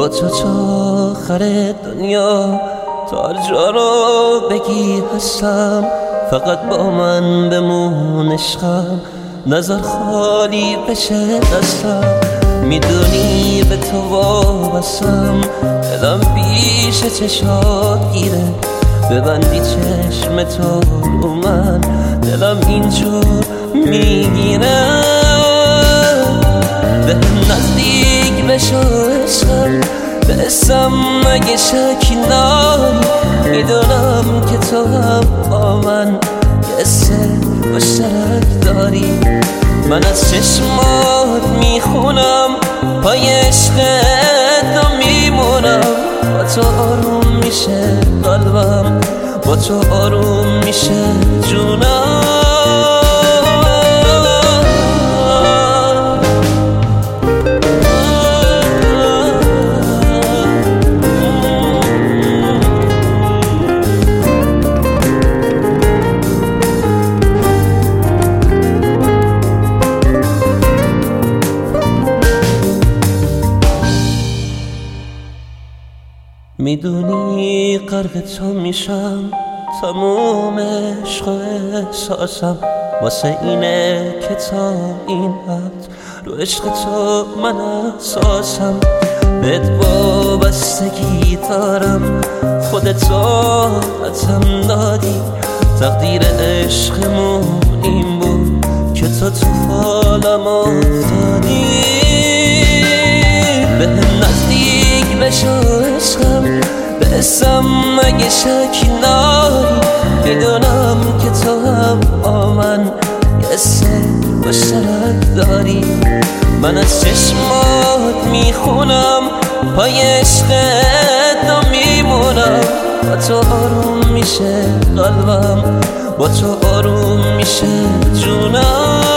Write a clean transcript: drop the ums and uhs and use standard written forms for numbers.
با تو تا آخر دنیا تا جا رو بگی هستم، فقط با من بمون عشقم، نظر خالی بشه دستم. میدونی به تو وابستم، دلم پیش چشات گیره، ببندی چشم تو رو من دلم اینجور میگیره. به نزدیک بشو عشقم، به اسم مگه شکی ناری، میدونم که تو هم با من یه سر مشترک داری. من از چشمات میخونم، پای عشقت میمونم، با تو آروم میشه قلبم، با تو آروم میشه جونم. میدونی غرق تو میشم، تموم عشق و احساسم واسه اینه که تا این حد رو عشق تو من اساسم. بهت وابستگی دارم، خودت راحتم دادی، تقدیر عشقمون این بود که تو حالم افتادی. به نزدیک بشو عشقم، به اسم مگه شکی ناری، میدونم که تو هم با من یه سر مشترک داری. من از چشمات میخونم، پای عشقت میمونم، با تو آروم میشه قلبم، با تو آروم میشه جونم.